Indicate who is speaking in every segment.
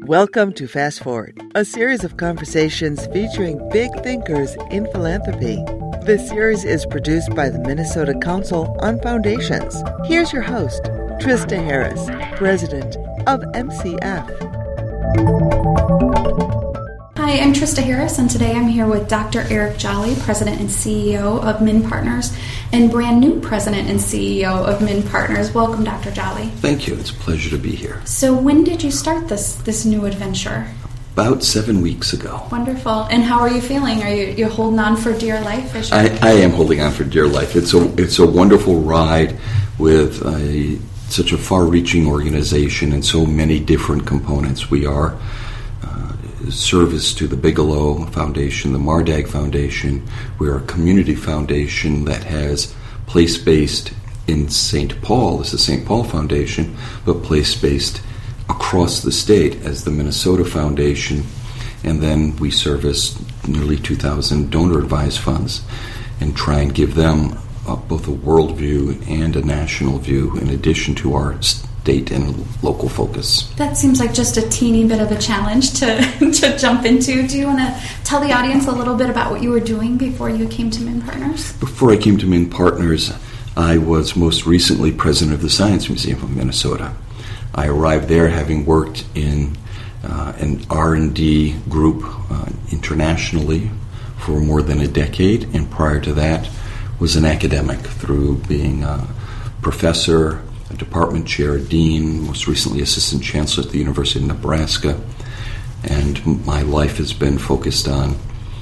Speaker 1: Welcome to Fast Forward, a series of conversations featuring big thinkers in philanthropy. This series is produced by the Minnesota Council on Foundations. Here's your host, Trista Harris, president of MCF.
Speaker 2: Hi, I'm Trista Harris, and today I'm here with Dr. Eric Jolly, President and CEO of Min Partners, and brand new President and CEO of Min Partners. Welcome, Dr. Jolly.
Speaker 3: Thank you. It's a pleasure to be here.
Speaker 2: So when did you start this new adventure?
Speaker 3: About 7 weeks ago.
Speaker 2: Wonderful. And how are you feeling? Are you holding on for dear life?
Speaker 3: I am holding on for dear life. It's a wonderful ride with such a far-reaching organization and so many different components. We are service to the Bigelow Foundation, the Mardag Foundation. We are a community foundation that has place-based in St. Paul as the St. Paul Foundation, but place-based across the state as the Minnesota Foundation. And then we service nearly 2,000 donor-advised funds and try and give them both a world view and a national view in addition to our state and local focus.
Speaker 2: That seems like just a teeny bit of a challenge to jump into. Do you want to tell the audience a little bit about what you were doing before you came to Min Partners?
Speaker 3: Before I came to Min Partners, I was most recently president of the Science Museum of Minnesota. I arrived there having worked in an R&D group internationally for more than a decade, and prior to that was an academic through being a professor, a department chair, a dean, most recently assistant chancellor at the University of Nebraska. And my life has been focused on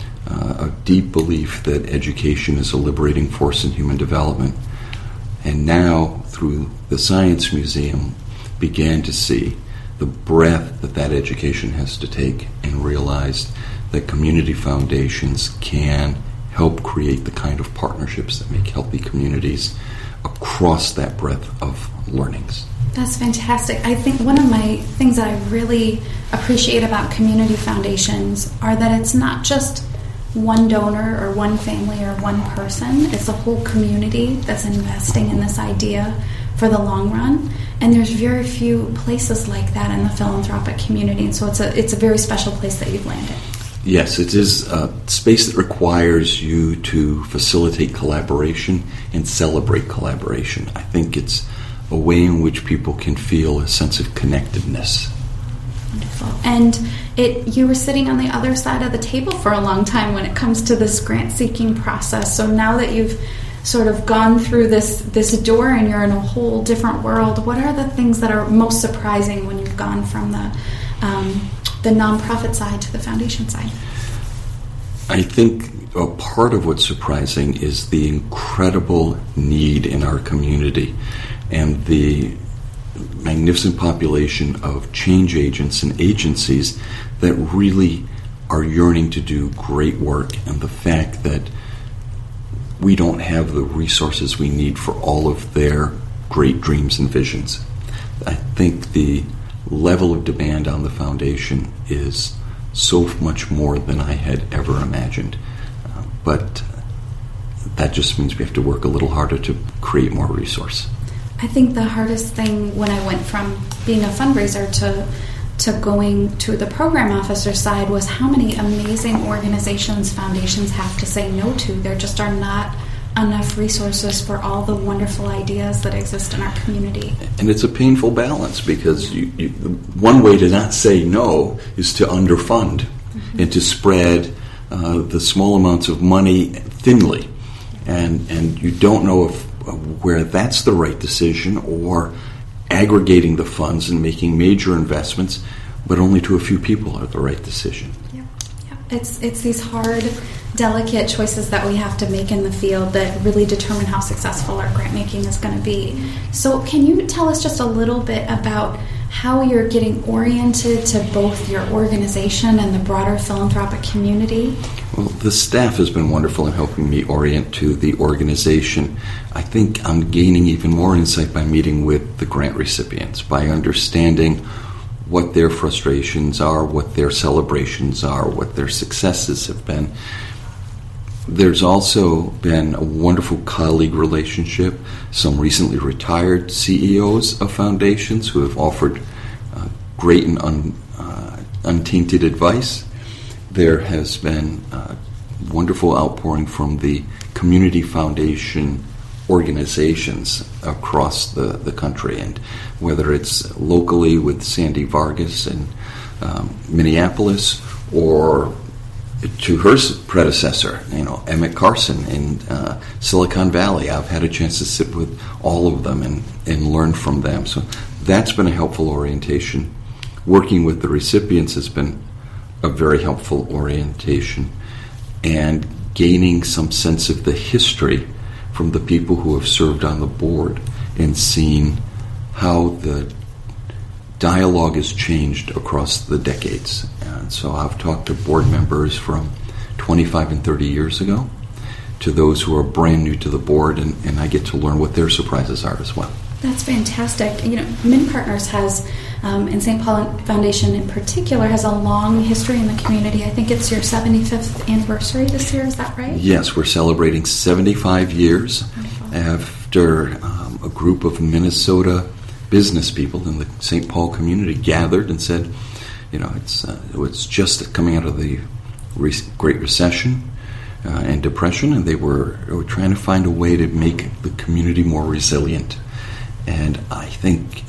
Speaker 3: a deep belief that education is a liberating force in human development. And now, through the Science Museum, began to see the breadth that education has to take and realized that community foundations can help create the kind of partnerships that make healthy communities across that breadth of learnings.
Speaker 2: That's fantastic. I think one of my things that I really appreciate about community foundations are that it's not just one donor or one family or one person. It's a whole community that's investing in this idea for the long run. And there's very few places like that in the philanthropic community. And so it's a very special place that you've landed.
Speaker 3: Yes, it is a space that requires you to facilitate collaboration and celebrate collaboration. I think it's a way in which people can feel a sense of connectedness.
Speaker 2: Wonderful. And you were sitting on the other side of the table for a long time when it comes to this grant-seeking process. So now that you've sort of gone through this door and you're in a whole different world, what are the things that are most surprising when you've gone from the nonprofit side to the foundation side?
Speaker 3: I think a part of what's surprising is the incredible need in our community and the magnificent population of change agents and agencies that really are yearning to do great work, and the fact that we don't have the resources we need for all of their great dreams and visions. I think the level of demand on the foundation is so much more than I had ever imagined. But that just means we have to work a little harder to create more resource.
Speaker 2: I think the hardest thing when I went from being a fundraiser to going to the program officer side was how many amazing organizations, foundations have to say no to. There just are not enough resources for all the wonderful ideas that exist in our community.
Speaker 3: And it's a painful balance because one way to not say no is to underfund and to spread the small amounts of money thinly. And you don't know where that's the right decision, or aggregating the funds and making major investments, but only to a few people are the right decision.
Speaker 2: Yeah. It's these hard, delicate choices that we have to make in the field that really determine how successful our grant making is going to be. So can you tell us just a little bit about how you're getting oriented to both your organization and the broader philanthropic community?
Speaker 3: Well, the staff has been wonderful in helping me orient to the organization. I think I'm gaining even more insight by meeting with the grant recipients, by understanding what their frustrations are, what their celebrations are, what their successes have been. There's also been a wonderful colleague relationship. Some recently retired CEOs of foundations who have offered great and untainted advice. There has been wonderful outpouring from the community foundation organizations across the country, and whether it's locally with Sandy Vargas in Minneapolis, or to her predecessor, Emmett Carson in Silicon Valley. I've had a chance to sit with all of them and learn from them. So that's been a helpful orientation. Working with the recipients has been a very helpful orientation, and gaining some sense of the history from the people who have served on the board and seen how the dialogue has changed across the decades. And so I've talked to board members from 25 and 30 years ago to those who are brand new to the board, and I get to learn what their surprises are as well.
Speaker 2: That's fantastic. Min Partners has, and St. Paul Foundation in particular, has a long history in the community. I think it's your 75th anniversary this year, is that right?
Speaker 3: Yes, we're celebrating 75 years after a group of Minnesota business people in the St. Paul community gathered and said, it's just coming out of the Great Recession and Depression, and they were trying to find a way to make the community more resilient. And I think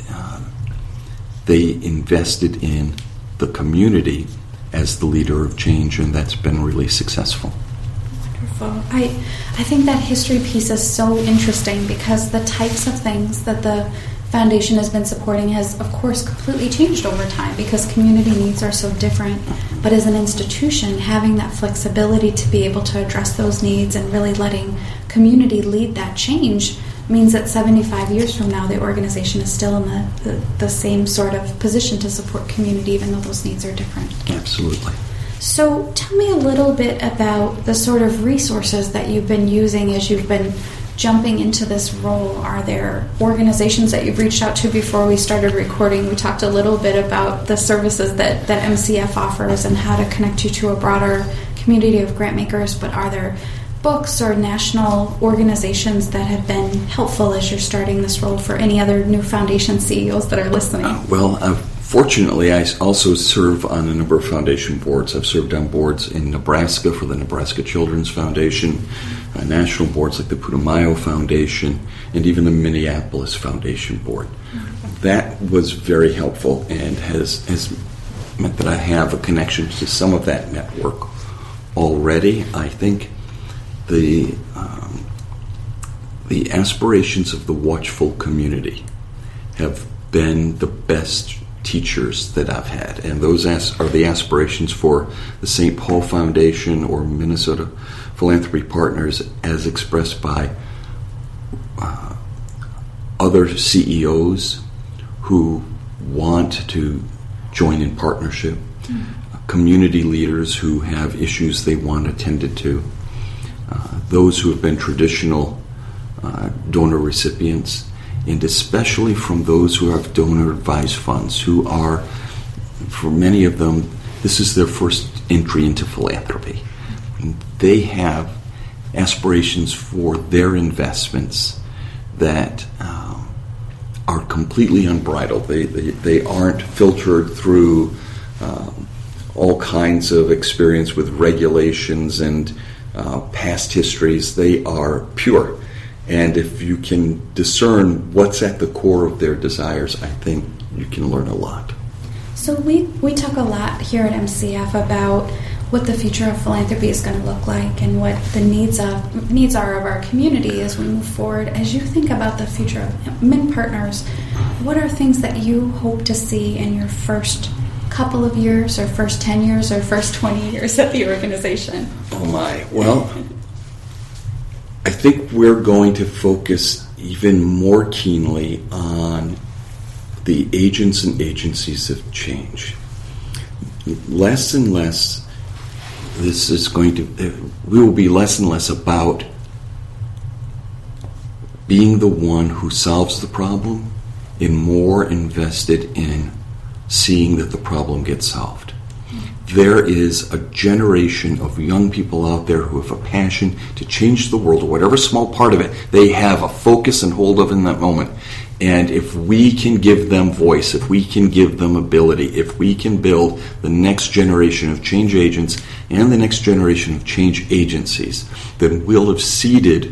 Speaker 3: they invested in the community as the leader of change, and that's been really successful.
Speaker 2: Wonderful. I think that history piece is so interesting, because the types of things that the foundation has been supporting has, of course, completely changed over time, because community needs are so different. But as an institution, having that flexibility to be able to address those needs and really letting community lead that change means that 75 years from now, the organization is still in the same sort of position to support community, even though those needs are different.
Speaker 3: Absolutely.
Speaker 2: So tell me a little bit about the sort of resources that you've been using as you've been jumping into this role. Are there organizations that you've reached out to? Before we started recording, we talked a little bit about the services that MCF offers and how to connect you to a broader community of grant makers, but are there books or national organizations that have been helpful as you're starting this role for any other new foundation CEOs that are listening?
Speaker 3: Fortunately, I also serve on a number of foundation boards. I've served on boards in Nebraska for the Nebraska Children's Foundation, national boards like the Putumayo Foundation, and even the Minneapolis Foundation Board. That was very helpful and has meant that I have a connection to some of that network already. I think the aspirations of the watchful community have been the best teachers that I've had, and those are the aspirations for the St. Paul Foundation or Minnesota Philanthropy Partners as expressed by other CEOs who want to join in partnership, community leaders who have issues they want attended to, those who have been traditional donor recipients, and especially from those who have donor-advised funds, who are, for many of them, this is their first entry into philanthropy. And they have aspirations for their investments that are completely unbridled. They aren't filtered through all kinds of experience with regulations and past histories. They are pure. And if you can discern what's at the core of their desires, I think you can learn a lot.
Speaker 2: So we talk a lot here at MCF about what the future of philanthropy is going to look like and what the needs are of our community as we move forward. As you think about the future of Min Partners, what are things that you hope to see in your first couple of years or first 10 years or first 20 years at the organization?
Speaker 3: Oh my. Well, I think we're going to focus even more keenly on the agents and agencies of change. Less and less, we will be less and less about being the one who solves the problem and more invested in seeing that the problem gets solved. There is a generation of young people out there who have a passion to change the world, or whatever small part of it they have a focus and hold of in that moment. And if we can give them voice, if we can give them ability, if we can build the next generation of change agents and the next generation of change agencies, then we'll have seeded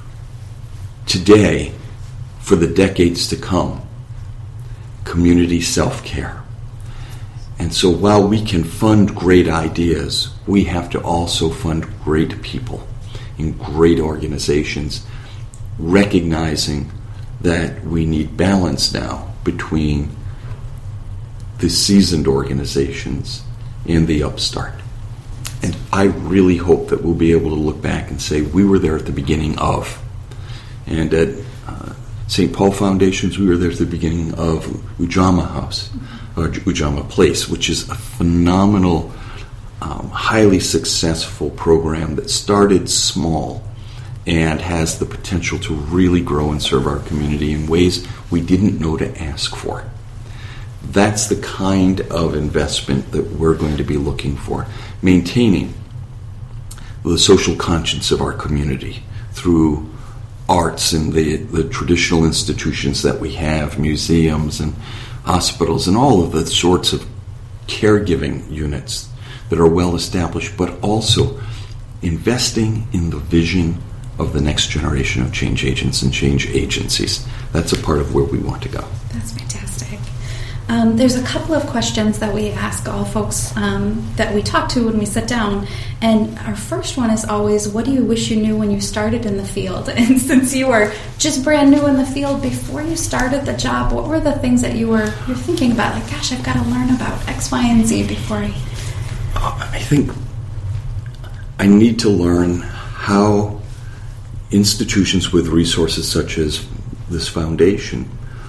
Speaker 3: today for the decades to come community self-care. And so while we can fund great ideas, we have to also fund great people in great organizations, recognizing that we need balance now between the seasoned organizations and the upstart. And I really hope that we'll be able to look back and say we were there at the beginning of. And at St. Paul Foundations, we were there at the beginning of Ujamaa House, or Ujamaa Place, which is a phenomenal, highly successful program that started small and has the potential to really grow and serve our community in ways we didn't know to ask for. That's the kind of investment that we're going to be looking for. Maintaining the social conscience of our community through arts and the traditional institutions that we have, museums and hospitals and all of the sorts of caregiving units that are well established, but also investing in the vision of the next generation of change agents and change agencies. That's a part of where we want to go.
Speaker 2: That's fantastic. There's a couple of questions that we ask all folks that we talk to when we sit down. And our first one is always, what do you wish you knew when you started in the field? And since you were just brand new in the field, before you started the job, what were the things that you're thinking about? Like, gosh, I've got to learn about X, Y, and Z before I
Speaker 3: think I need to learn how institutions with resources such as this foundation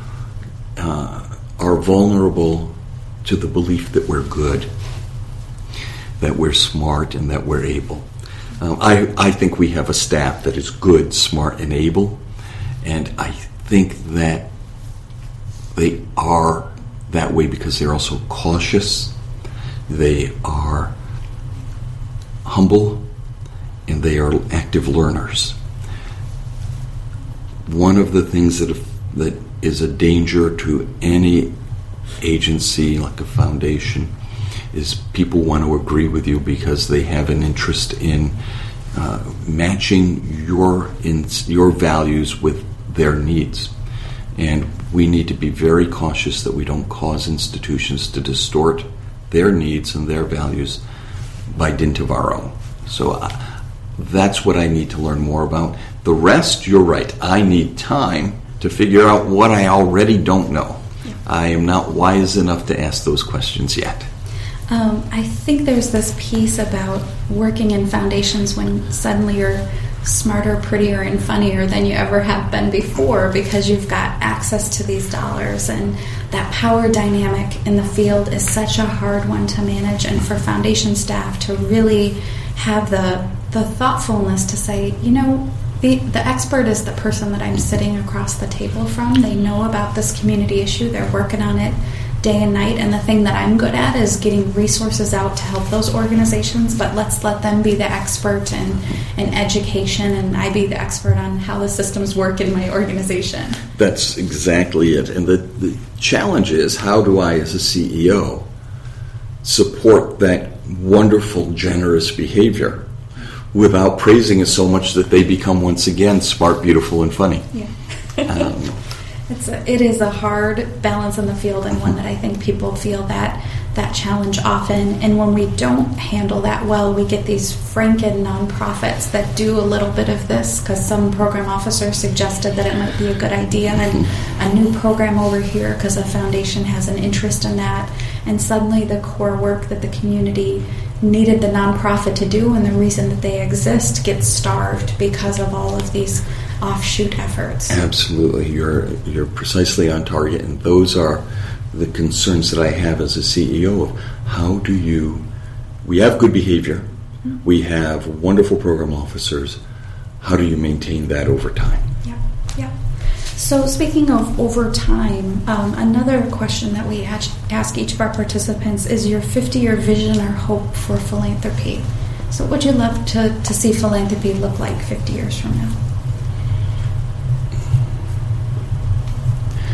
Speaker 3: are vulnerable to the belief that we're good, that we're smart, and that we're able. I think we have a staff that is good, smart, and able, and I think that they are that way because they're also cautious, they are humble, and they are active learners. One of the things that is a danger to any agency like a foundation is people want to agree with you because they have an interest in matching your values with their needs. And we need to be very cautious that we don't cause institutions to distort their needs and their values by dint of our own. So that's what I need to learn more about. The rest, you're right. I need time to figure out what I already don't know. Yeah. I am not wise enough to ask those questions yet.
Speaker 2: I think there's this piece about working in foundations when suddenly you're smarter, prettier, and funnier than you ever have been before because you've got access to these dollars, and that power dynamic in the field is such a hard one to manage. And for foundation staff to really have the thoughtfulness to say, you know, the expert is the person that I'm sitting across the table from. They know about this community issue. They're working on it day and night, and the thing that I'm good at is getting resources out to help those organizations, but let's let them be the expert in education, and I be the expert on how the systems work in my organization.
Speaker 3: That's exactly it. And the challenge is, how do I, as a CEO, support that wonderful, generous behavior without praising it so much that they become, once again, smart, beautiful, and funny?
Speaker 2: Yeah. It is a hard balance in the field, and one that I think people feel that challenge often. And when we don't handle that well, we get these franken nonprofits that do a little bit of this because some program officer suggested that it might be a good idea, and a new program over here because a foundation has an interest in that. And suddenly the core work that the community needed the nonprofit to do and the reason that they exist gets starved because of all of these offshoot efforts.
Speaker 3: Absolutely. You're precisely on target, and those are the concerns that I have as a CEO of how do we have good behavior, we have wonderful program officers, how do you maintain that over time?
Speaker 2: Yeah. So speaking of over time, another question that we ask each of our participants is your 50-year vision or hope for philanthropy. So what would you love to see philanthropy look like 50 years from now?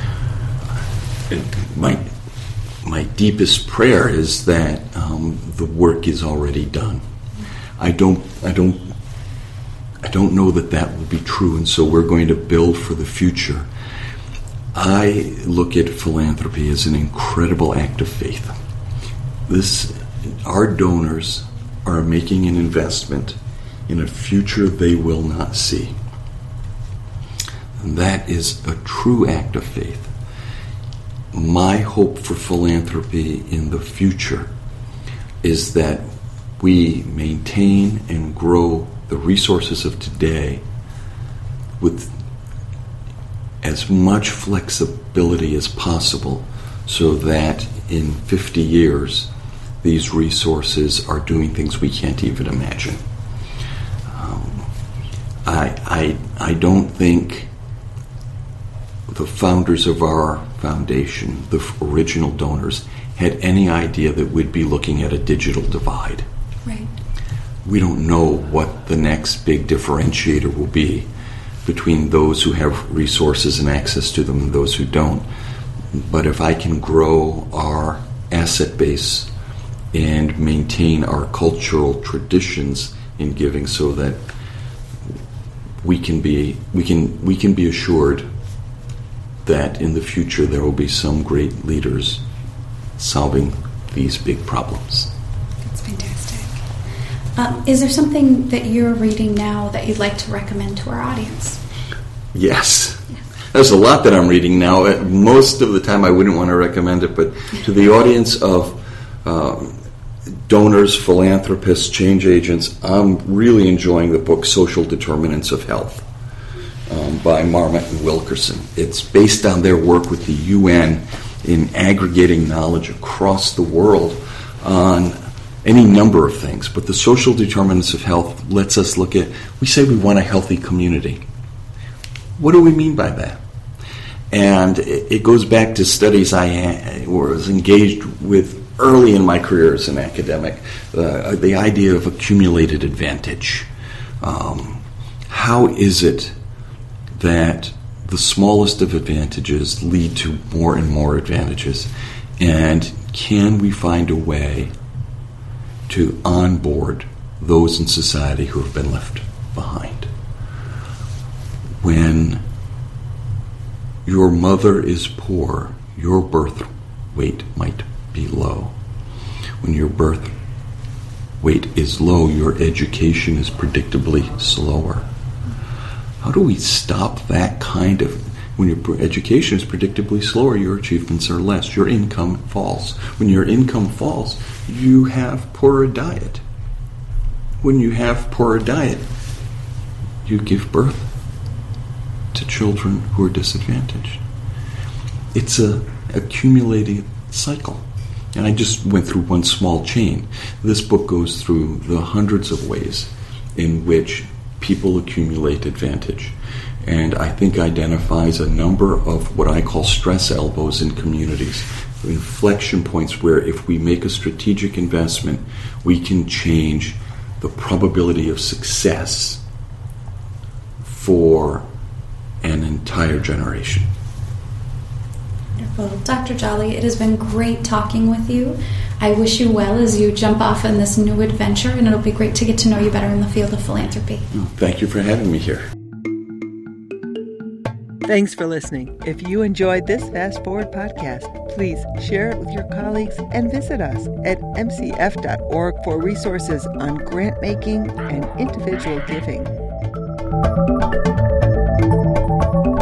Speaker 3: my deepest prayer is that the work is already done. I don't know that will be true, and so we're going to build for the future. I look at philanthropy as an incredible act of faith. Our donors are making an investment in a future they will not see. And that is a true act of faith. My hope for philanthropy in the future is that we maintain and grow the resources of today with as much flexibility as possible, so that in 50 years these resources are doing things we can't even imagine. I don't think the founders of our foundation, the original donors, had any idea that we'd be looking at a digital divide.
Speaker 2: Right.
Speaker 3: We don't know what the next big differentiator will be between those who have resources and access to them and those who don't. But if I can grow our asset base and maintain our cultural traditions in giving, so that we can be assured that in the future there will be some great leaders solving these big problems.
Speaker 2: That's fantastic. Is there something that you're reading now that you'd like to recommend to our audience?
Speaker 3: Yes. There's a lot that I'm reading now. Most of the time I wouldn't want to recommend it, but to the audience of donors, philanthropists, change agents, I'm really enjoying the book Social Determinants of Health by Marmot and Wilkerson. It's based on their work with the UN in aggregating knowledge across the world on any number of things. But the social determinants of health lets us look at, we say we want a healthy community. What do we mean by that? And it goes back to studies I was engaged with early in my career as an academic, the idea of accumulated advantage. How is it that the smallest of advantages lead to more and more advantages? And can we find a way to onboard those in society who have been left behind? When your mother is poor, your birth weight might be low. When your birth weight is low, your education is predictably slower. How do we stop that kind of... When your education is predictably slower, your achievements are less. Your income falls. When your income falls, you have poorer diet. When you have poorer diet, you give birth to children who are disadvantaged. It's a accumulating cycle. And I just went through one small chain. This book goes through the hundreds of ways in which people accumulate advantage, and I think identifies a number of what I call stress elbows in communities, inflection points where if we make a strategic investment, we can change the probability of success for an entire generation.
Speaker 2: Wonderful. Dr. Jolly, it has been great talking with you. I wish you well as you jump off in this new adventure, and it'll be great to get to know you better in the field of philanthropy.
Speaker 3: Thank you for having me here.
Speaker 1: Thanks for listening. If you enjoyed this Fast Forward podcast, please share it with your colleagues and visit us at mcf.org for resources on grant making and individual giving.